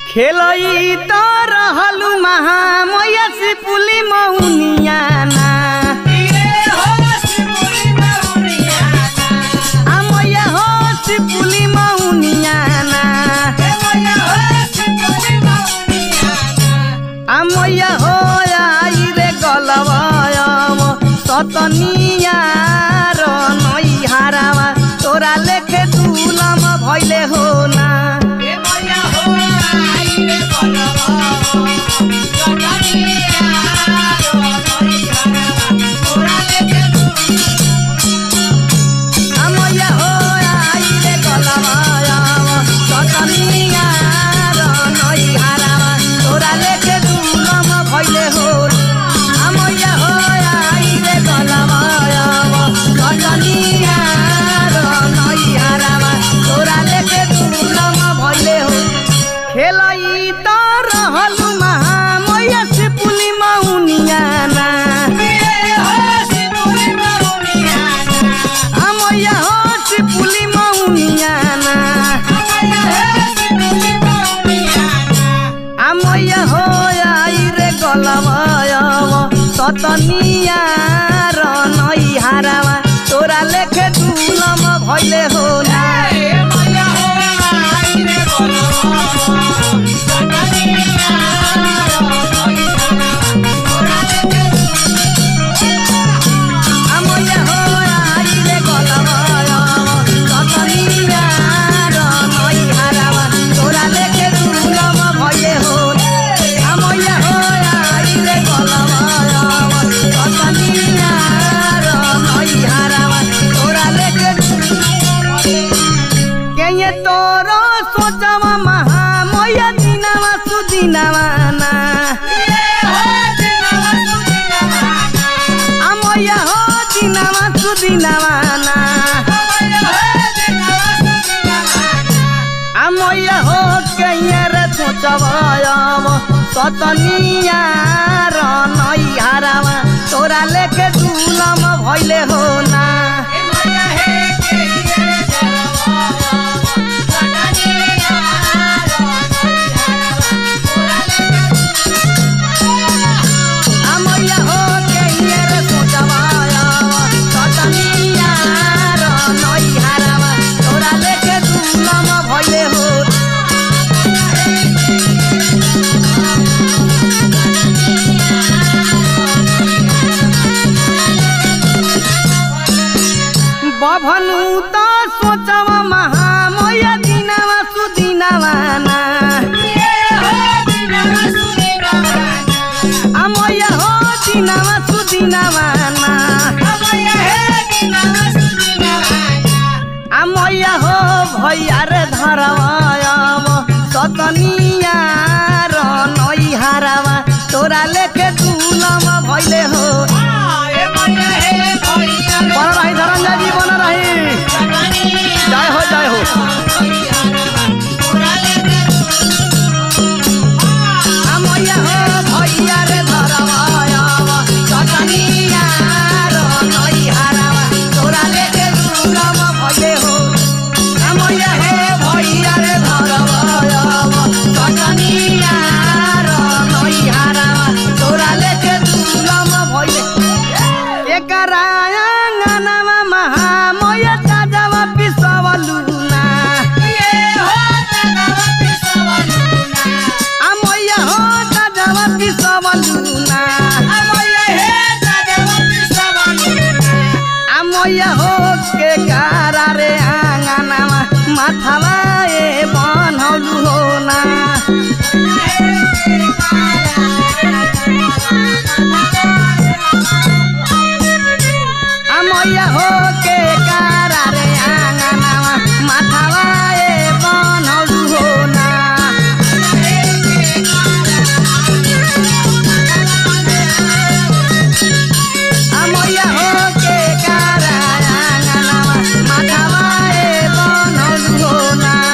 खेलई तो रहलु महामया सिपुली मौनियाना आमया हो सिपुली मौनियाना आमया हो आई रे गलवयम सतनिया र नई हारावा तोरा लेखे दुलम भइले हो ना खेलई तो रहलु महामया सिपुली मौनियाना आमया हो सिपुली मौनियाना आमया हो आई रे गलवयम सतनिया र नई हारावा तोरा लेखे दुलम भइले हो ना तोरो सोचवा महामया दिनवा सुदिनवाना आमया हो दिनवा सुदिनवाना आमया हो कहिया रे सोचवयम सतनिया र नई हारावा तोरा लेखे दुलम भइले हो ना बभनु तो सोचवा महामया दिनवा सुदिनवाना आमया हो दिनवा सुदिनवाना आमया हो भैया रे धरवयम सतनिया र नई हारावा तोरा लेखे दुलम भइले हो बन रही धनंजय जी बन रही जय हो जय हो आमया हो भैया रे धरवयम सतनिया र नई हारावा तोरा लेखे दुलम भइले हो आमया हो भैया रे धरवयम सतनिया र नई हारावा तोरा लेखे दुलम भइले एकरा महामया ताजावा पिसवलुना आमया हो ताजावा पिसवलुना आमया हो के कारा रे आंगनामा माथावा ए बनहलु हो ना आमया हो के कारा रे आंगनामा माथावा ए बनहलु हो ना आमया हो के कारा आंगनामा माथावा ए बनहलु हो ना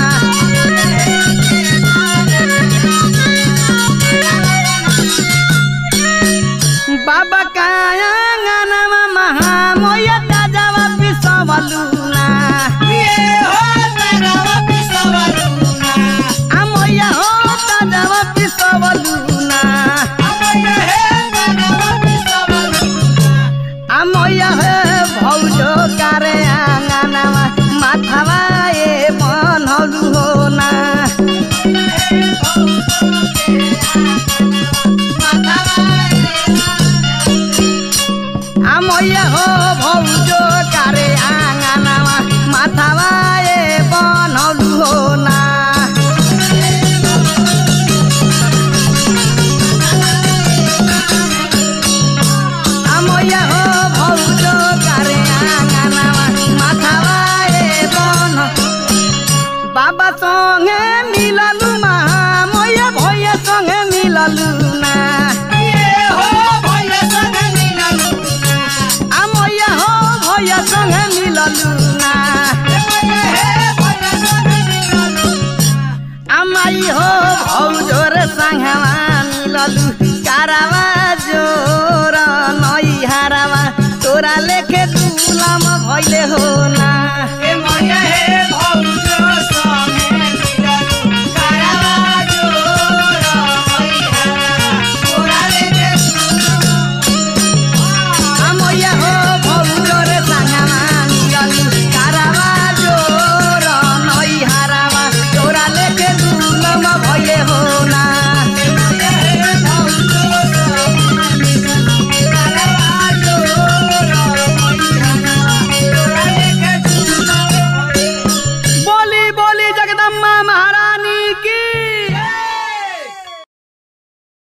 मैया हो भौजो कारे आँगनामा माथावा ए बनौलु हो ना मैया हो भौजो कारे आँगनामा माथावा ए बन बाबा सँगे मिललु मा मैया भैया सँगे मिललु ना भैया सँगे मिललु ना आमाई हो भौजो रे सँगमा मिललु कारावा जोर नई हारावा तोरा लेखे तुलाम भइले हो ना ए मैया हे